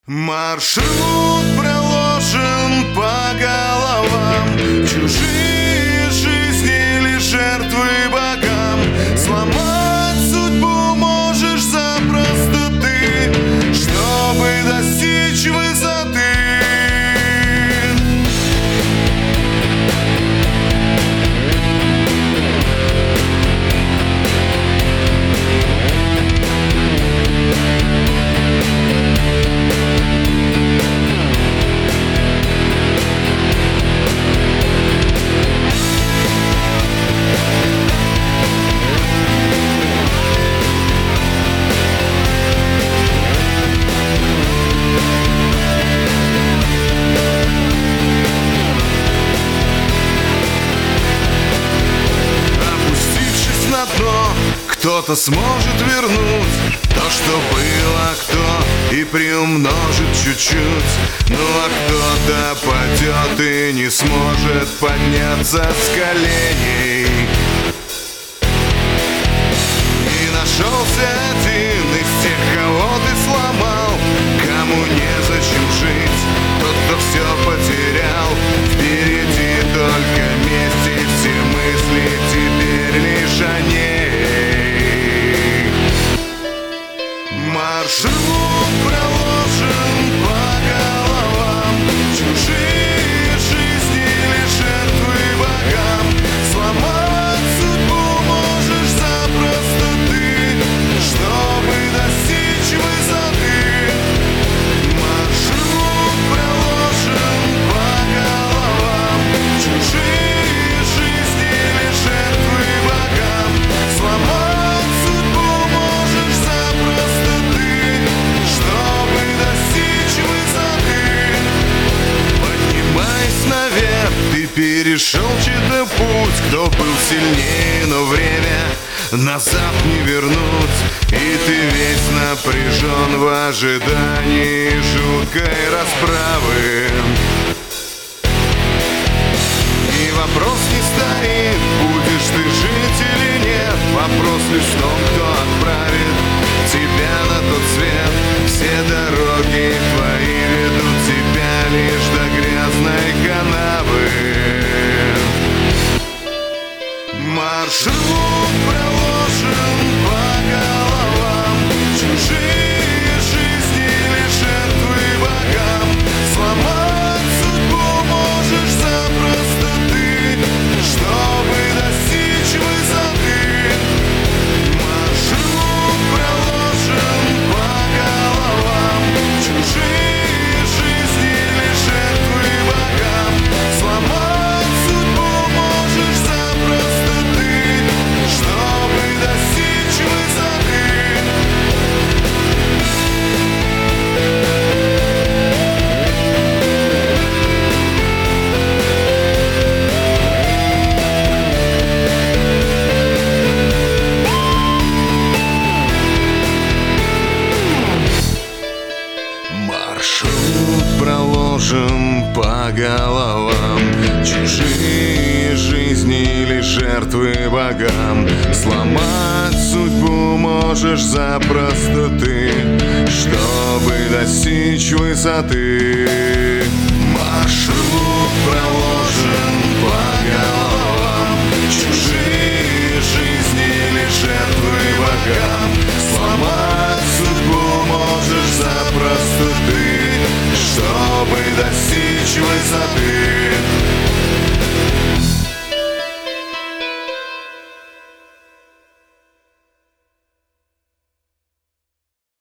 Маршрут проложен по головам, чужие жизни лишь жертвы богам. Сломать судьбу можешь запросто ты, чтобы достичь высоты. Кто-то сможет вернуть то, что было, кто и приумножит чуть-чуть. Ну а кто-то падет и не сможет подняться с коленей. И нашелся один из тех, кого ты сломал, кому незачем жить, тот, кто все потерял. Впереди только месть, и все мысли теперь лишь о ней. Маршрут проложен по головам, чужие жизни лишь жертвы богам. Сломать судьбу можешь запросто ты, чтобы достичь высоты. Маршрут проложен по головам, чужие жизни лишь жертвы богам. Сломать судьбу можешь запросто ты, чтобы достичь высоты. Поднимаясь наверх, ты перешел чей-то путь, кто был сильнее, но время назад не вернуть. И ты весь напряжен в ожидании жуткой расправы. И вопрос не стоит, будешь ты жить или нет. Вопрос лишь в том, кто отправит тебя на тот свет. Все дороги твои ведут тебя лишь до грязной канавы. Маршрут проложен по головам, чужие жизни лишь жертвы богам. Сломать судьбу можешь запросто ты, чтобы достичь высоты. Маршрут проложен по головам, чужие жизни лишь жертвы богам. Сломать судьбу можешь запросто ты, чтобы достичь высоты. Маршрут проложен по головам, чужие жизни лишь жертвы богам. Сломать судьбу можешь запросто ты, чтобы достичь высоты. Маршрут проложен по головам, чужие жизни лишь жертвы богам. Сломать судьбу можешь запросто ты, чтобы достичь высоты.